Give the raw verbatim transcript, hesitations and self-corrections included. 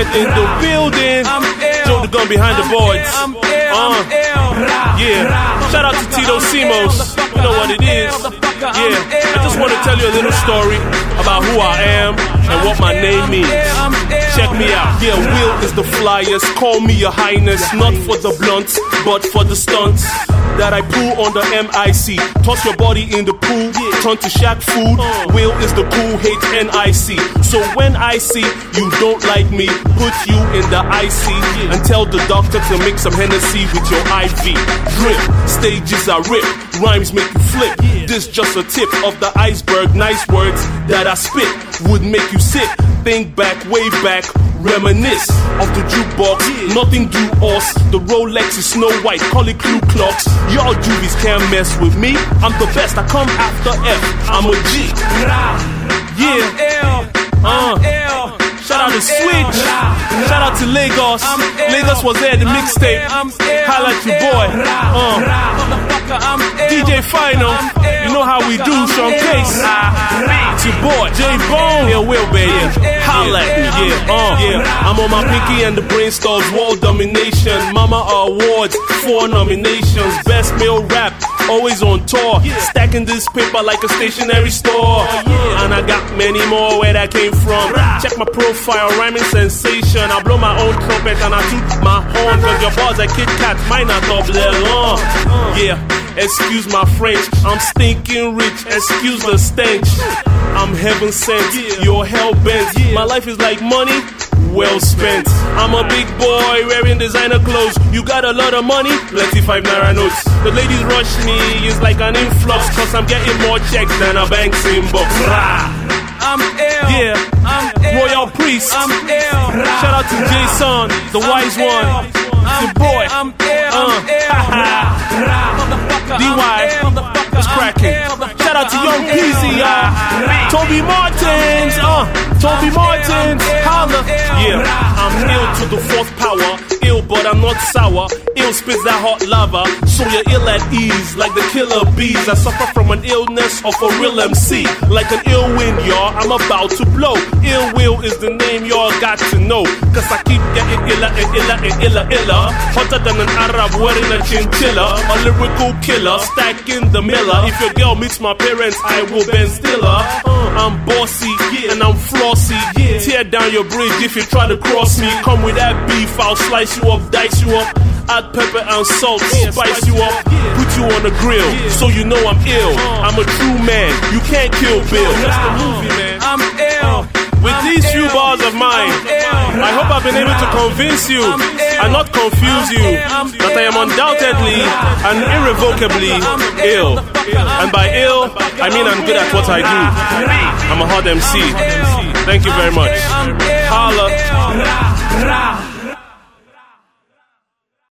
Content in the building. Joe the gun behind the boards. Uh, yeah. Shout out to Tito Simos. You know what it is. Yeah. I just want to tell you a little story about who I am and what my name means. Check me out. Yeah, Will is the flyers. Call me your highness. Not for the blunts, but for the stunts that I pull on the M I C. Toss your body in the pool, turn to Shaq food. Will is the cool, hate N I C. So when I see you don't like me, put you in the I C and tell the doctor to mix some Hennessy with your I V. Drip, stages are rip, rhymes make you flip. This just a tip of the iceberg. Nice words that I spit would make you sick. Think back, way back, reminisce of the jukebox. Nothing do us. The Rolex is Snow White, call it Clue Clocks. Y'all juvies can't mess with me. I'm the best, I come after F. I'm a G. Yeah. Uh. Shout out to Switch. Shout out to Lagos. Lagos was there, the mixtape. Highlight your boy. Uh. D J Final. You know how we do, Sean Case. It's your boy, J-Bone. Yeah, Will, baby. Holla at me, yeah. Uh. Yeah. I'm on my pinky and the brainstorms. World domination. Mama Awards. Four nominations. Best male rap. Always on tour. Stacking this paper like a stationery store. And I got many more where that came from. Check my profile, rhyming sensation. I blow my own trumpet and I toot my horn. Cause your bars are Kit Kat, mine are double long. Yeah, excuse my French. I'm stinking rich, excuse the stench. I'm heaven sent, you're hell bent. My life is like money, well spent. I'm a big boy wearing designer clothes. You got a lot of money, plenty five naira notes. The ladies rush me, it's like an influx. Cause I'm getting more checks than a bank inbox. I'm ill. Yeah, I'm ill. Royal Priest. I'm ill. Shout out to Jason, the wise one. The boy. I'm ill. Uh, D Y. It's cracking. Shout out to Young Peasy, y'all. Toby Martins. Uh, Toby Martins. Holla. Yeah, I'm ill to the fourth power. Ill, but I'm not sour. Ill spits that hot lava, so you're ill at ease, like the killer bees. I suffer from an illness of a real M C, like an ill wind, y'all. I'm about to blow. Ill Will is the name y'all got to know, cause I keep getting illa and illa and illa illa. Hotter than an Arab wearing a chinchilla, a lyrical killer, stacking the miller. If your girl meets my parents, I will Ben Stiller. I'm bossy and I'm flossy. Tear down your bridge if you try to cross me. Come with that beef, I'll slice you up, dice you up. Add pepper and salt, spice you up, put you on the grill, so you know I'm ill. I'm a true man, you can't kill Bill. That's the movie, man. I'm ill. With these few bars of mine, I hope I've been able to convince you and not confuse you that I am undoubtedly and irrevocably ill. And by ill, I mean I'm good at what I do. I'm a hard M C. Thank you very much. Holla.